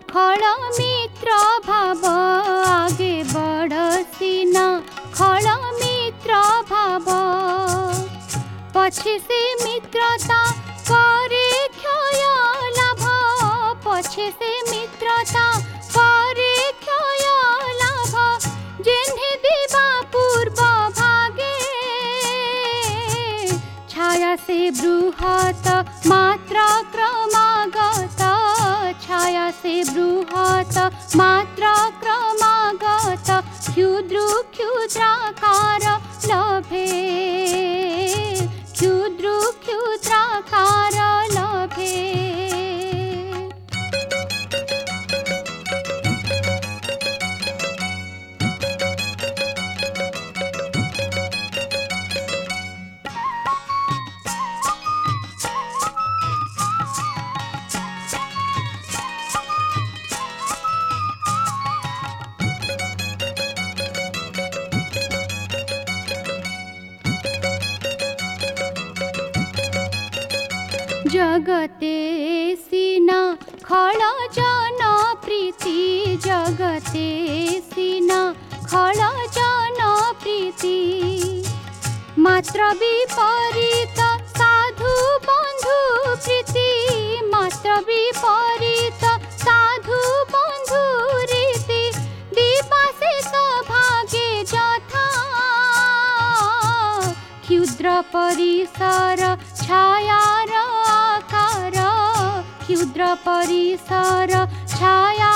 खल मित्र भाव आगे बढ़ सीना, खल मित्र भाव पछे से मित्रता करे क्षय लाभ, पछे से मित्रता करे क्षय लाभ, जेन्हे दिवा पूर्व भागे छाया से बृहत मात्रा क्रमागत, छाया से बृहत मात्रा क्रमागत क्षुद्र क्षुद्राकार लभे, क्षुद्र क्षुद्राकार लभे। जगते सीना खल जन प्रीति, जगते सीना खल जन प्रीति मात्र विपरीत साधु बंधु प्रीति, मात्र विपरीत साधु बंधु रीति दिवाशेष भागे जथा क्षुद्र परिसर छायार आकार, क्षुद्र परिसर छाया